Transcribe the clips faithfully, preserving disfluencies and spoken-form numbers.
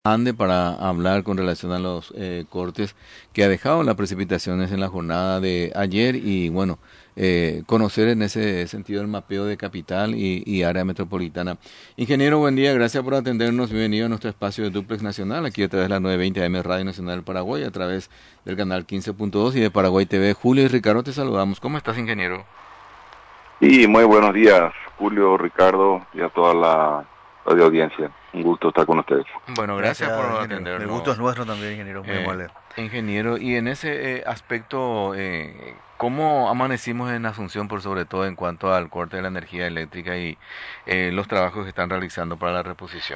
Ande para hablar con relación a los eh, cortes que ha dejado las precipitaciones en la jornada de ayer y bueno, eh, conocer en ese sentido el mapeo de capital y, y área metropolitana. Ingeniero, buen día, gracias por atendernos, bienvenido a nuestro espacio de Duplex Nacional, aquí a través de la novecientos veinte A M Radio Nacional del Paraguay, a través del canal quince punto dos y de Paraguay T V. Julio y Ricardo, te saludamos. ¿Cómo estás, ingeniero? Y muy buenos días, Julio, Ricardo y a toda la, la audiencia. Un gusto estar con ustedes. Bueno, gracias por Gracias, ingeniero. El gusto es atendernos. nuestro también, ingeniero. Muy Eh, amable. ingeniero, y en ese eh, aspecto, eh, ¿cómo amanecimos en Asunción, por sobre todo en cuanto al corte de la energía eléctrica y eh, los trabajos que están realizando para la reposición?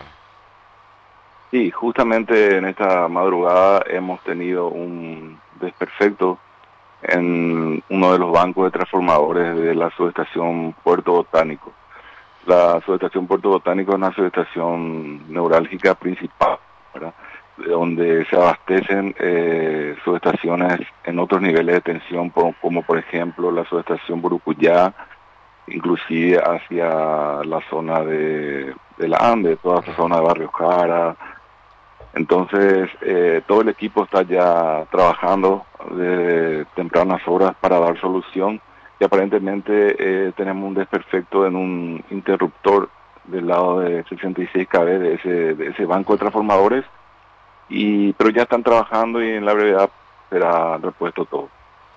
Sí, justamente en esta madrugada hemos tenido un desperfecto en uno de los bancos de transformadores de la subestación Puerto Botánico. La subestación Puerto Botánico es una subestación neurálgica principal, ¿verdad?, de donde se abastecen eh, subestaciones en otros niveles de tensión, como, como por ejemplo la subestación Burucuyá, inclusive hacia la zona de, de la Ande, toda esa zona de Barrio Jara. Entonces, eh, todo el equipo está ya trabajando de tempranas horas para dar solución y aparentemente eh, tenemos un desperfecto en un interruptor del lado de sesenta y seis kV de ese, de ese banco de transformadores, y pero ya están trabajando y en la brevedad será repuesto todo.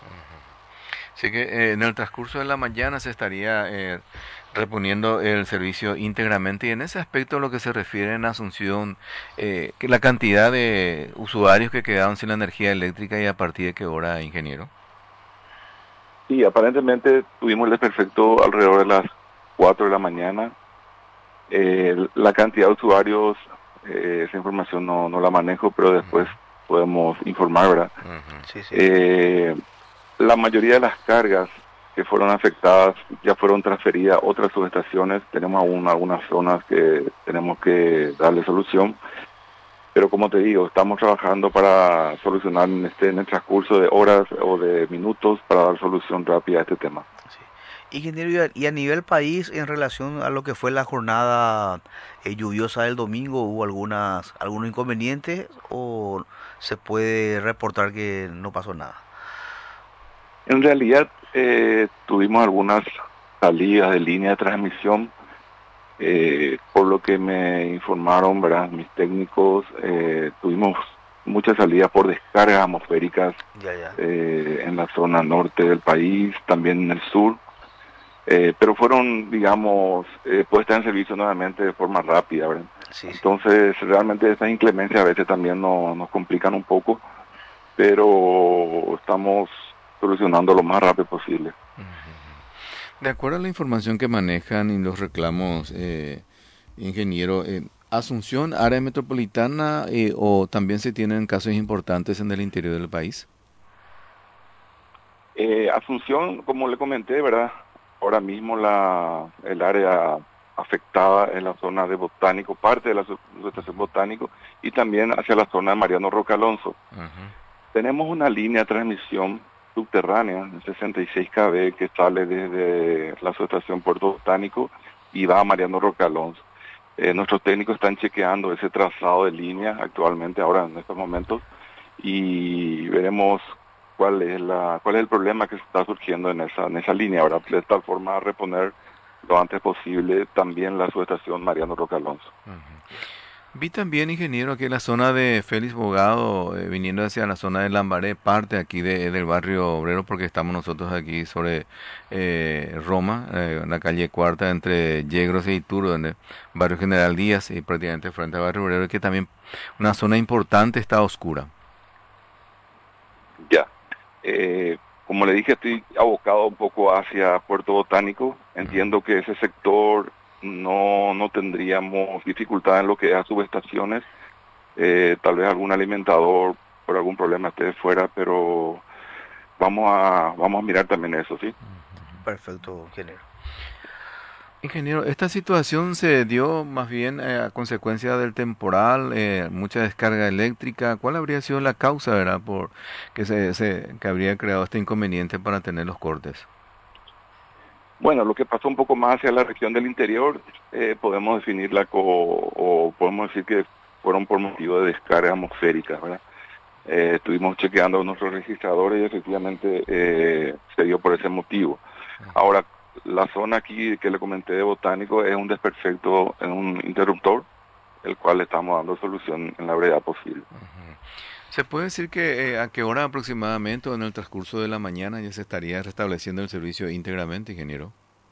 Así que eh, en el transcurso de la mañana se estaría eh, reponiendo el servicio íntegramente y en ese aspecto lo que se refiere en Asunción, eh, que la cantidad de usuarios que quedaron sin la energía eléctrica y a partir de qué hora, ingeniero. Sí, aparentemente tuvimos el desperfecto alrededor de las cuatro de la mañana. Eh, la cantidad de usuarios, eh, esa información no, no la manejo, pero después podemos informar, ¿verdad? Ujú. Sí, sí. Eh, la mayoría de las cargas que fueron afectadas ya fueron transferidas a otras subestaciones. Tenemos aún algunas zonas que tenemos que darle solución, pero como te digo, estamos trabajando para solucionar en, este, en el transcurso de horas o de minutos para dar solución rápida a este tema. Sí. Ingeniero, y a, y a nivel país, en relación a lo que fue la jornada eh, lluviosa del domingo, ¿hubo algunas algunos inconvenientes o se puede reportar que no pasó nada? En realidad, eh, tuvimos algunas salidas de línea de transmisión, eh, por lo que me informaron, ¿verdad?, mis técnicos. Eh, tuvimos muchas salidas por descargas atmosféricas Ya, ya. eh, en la zona norte del país, también en el sur, eh, pero fueron, digamos, eh, puestas en servicio nuevamente de forma rápida, ¿verdad? Sí, sí. Entonces, realmente estas inclemencias a veces también no, nos complican un poco, pero estamos solucionando lo más rápido posible. De acuerdo a la información que manejan y los reclamos, eh, ingeniero, eh, Asunción, área metropolitana eh, o también se tienen casos importantes en el interior del país. Eh, Asunción, como le comenté, ¿verdad? Ahora mismo la, el área afectada es la zona de Botánico, parte de la su- subestación Botánico, y también hacia la zona de Mariano Roca Alonso. Ujú. Tenemos una línea de transmisión subterránea de sesenta y seis kV que sale desde la subestación Puerto Botánico y va a Mariano Roca Alonso. Eh, nuestros técnicos están chequeando ese trazado de línea actualmente, ahora en estos momentos, y veremos cuál es la cuál es el problema que está surgiendo en esa en esa línea, ahora de tal forma a reponer lo antes posible también la subestación Mariano Roca Alonso. Vi también, ingeniero, que la zona de Félix Bogado, eh, viniendo hacia la zona de Lambaré, parte aquí de, del barrio obrero, porque estamos nosotros aquí sobre eh, Roma, eh, en la calle Cuarta, entre Yegros y Ituro, en el barrio General Díaz, y prácticamente frente al barrio obrero, que también una zona importante está oscura. Ya. Eh, como le dije, estoy abocado un poco hacia Puerto Botánico. Entiendo que ese sector no, no tendríamos dificultad en lo que es a subestaciones. Eh, tal vez algún alimentador por algún problema esté fuera, pero vamos a, vamos a mirar también eso, ¿sí? Perfecto, ingeniero. Ingeniero, esta situación se dio más bien eh, a consecuencia del temporal, eh, mucha descarga eléctrica. ¿Cuál habría sido la causa, verdad, por que se, se que habría creado este inconveniente para tener los cortes? Bueno, lo que pasó un poco más hacia la región del interior, eh, podemos definirla co- o podemos decir que fueron por motivo de descarga atmosférica, ¿verdad? Eh, estuvimos chequeando nuestros registradores y efectivamente eh, se dio por ese motivo. Ahora, la zona aquí que le comenté de Botánico es un desperfecto en un interruptor, el cual le estamos dando solución en la brevedad posible. Ujú. ¿Se puede decir que eh, a qué hora aproximadamente o en el transcurso de la mañana ya se estaría restableciendo el servicio íntegramente, ingeniero?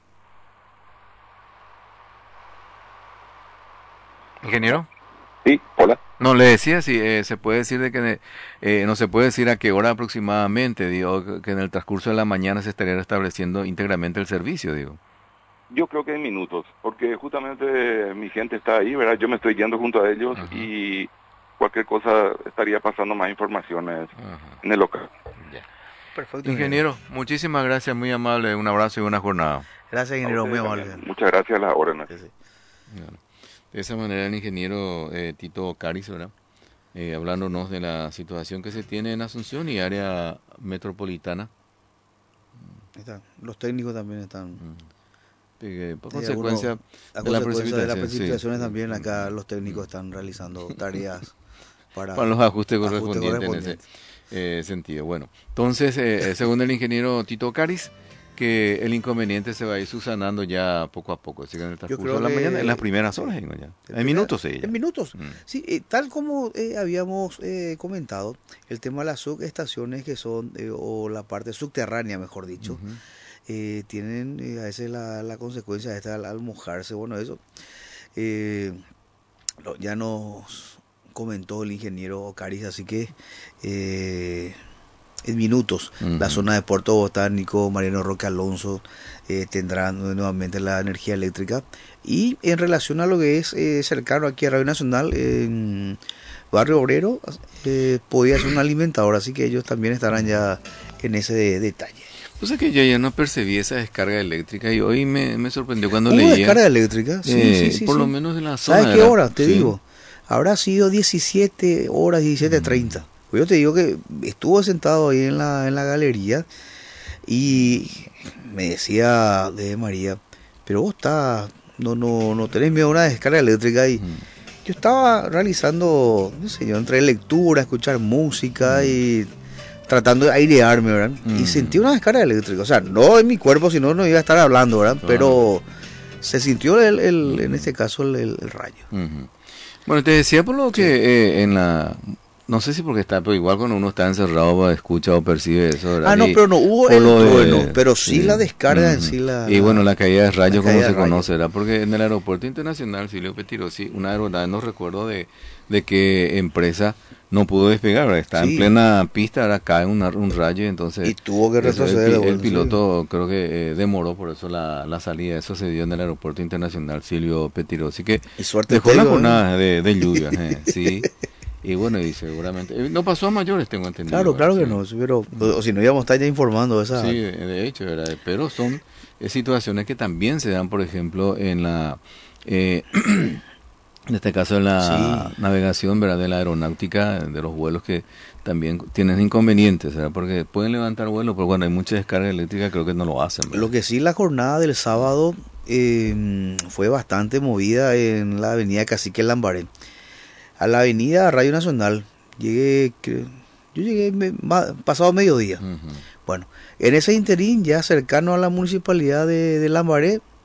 ¿Ingeniero? Sí, hola. No, le decía si eh, se puede decir de que eh, no se puede decir a qué hora aproximadamente, digo, que en el transcurso de la mañana se estaría restableciendo íntegramente el servicio, digo. Yo creo que en minutos, porque justamente mi gente está ahí, ¿verdad? Yo me estoy yendo junto a ellos Ajá. y cualquier cosa estaría pasando más informaciones Ajá. en el local. Ya. Perfecto, Ingeniero, muchísimas gracias, muy amable, un abrazo y buena jornada. Gracias, A ingeniero, muy ustedes amable. también. Muchas gracias a las órdenes. Sí, sí. Bueno, de esa manera el ingeniero eh, Tito Caris, ¿verdad? Eh, hablándonos de la situación que se tiene en Asunción y área metropolitana. Ahí está. Los técnicos también están. Mm. Eh, por Sí, consecuencia algunos- a de la consecuencia de las precipitación, sí. precipitaciones también acá los técnicos están realizando tareas para, Para los ajustes ajustes correspondientes en ese correspondientes. eh, sentido. Bueno, entonces, eh, según el ingeniero Tito Caris, que el inconveniente se va a ir subsanando ya poco a poco, así que en el transcurso creo de la que- mañana, en las primeras sí. horas, digo ya. En En primera- minutos, sí, ya. En minutos. Mm. Sí, eh, tal como eh, habíamos eh, comentado, el tema de las subestaciones que son, eh, o la parte subterránea, mejor dicho, Ujú. eh, tienen eh, a veces la, la consecuencia esta al, al mojarse, bueno, eso. Eh, lo- ya nos comentó el ingeniero Caris, así que eh, en minutos Ujú. la zona de Puerto Botánico, Mariano Roque Alonso eh, tendrán nuevamente la energía eléctrica. Y en relación a lo que es eh, cercano aquí a Radio Nacional, en Barrio Obrero, eh, podía ser un alimentador, así que ellos también estarán ya en ese de- detalle. Pues es que yo ya no percibí esa descarga eléctrica y hoy me, me sorprendió cuando ¿Hubo leía. descarga eléctrica? Sí, eh, sí, sí. por sí. lo menos en la zona. ¿Sabes qué ¿verdad? hora? Te Sí. digo. Habrá sido diecisiete horas, diecisiete treinta. Pues yo te digo que estuvo sentado ahí en la, en la galería y me decía de María, pero vos estás, no, no, no tenés miedo a una descarga eléctrica. Y Ujú. yo estaba realizando, no sé yo, entre lectura, escuchar música y tratando de airearme, ¿verdad? Mm. Y sentí una descarga eléctrica. O sea, no en mi cuerpo, si no, no iba a estar hablando, ¿verdad? Claro. Pero se sintió, el, el, en este caso, el, el- el rayo. Ujú. Bueno, te decía por lo que eh, en la... No sé si porque está, pero igual cuando uno está encerrado escucha o percibe eso, ¿verdad? Ah, no, Y- pero no hubo o el lo de- trueno, pero sí la descarga en Ujú. sí, la- Y la- bueno, la caída de rayos, la como caída se de rayos. conoce, ¿verdad? Porque en el aeropuerto internacional Silvio Petirosi, una aeronave, no recuerdo de, de qué empresa no pudo despegar, ¿verdad? Está Sí. en plena pista, ahora cae una- un rayo y entonces... Y tuvo que eso, el, retroceder. pi- el bueno, sí. piloto creo que eh, demoró por eso la, la salida. Eso se dio en el aeropuerto internacional Silvio Petirosi, que Y suerte dejó te la digo, ¿eh? jornada de, de lluvia, eh, sí. Y bueno, y seguramente... eh, no pasó a mayores, tengo entendido. Claro, claro que sí. no, sí, pero o, o si no íbamos a estar ya informando de esa. Sí, de de hecho, ¿verdad? Pero son eh, situaciones que también se dan, por ejemplo, en la, eh, en este caso en la Sí. navegación, ¿verdad? De la aeronáutica, de los vuelos que también tienen inconvenientes, ¿verdad? Porque pueden levantar vuelo, pero cuando hay mucha descarga eléctrica creo que no lo hacen, ¿verdad? Lo que sí, la jornada del sábado eh, fue bastante movida en la avenida Cacique Lambaré. A la avenida Radio Nacional llegué, cre- yo llegué me- ma- pasado mediodía. Ujú. Bueno, en ese interín, ya cercano a la municipalidad de, de Lambaré,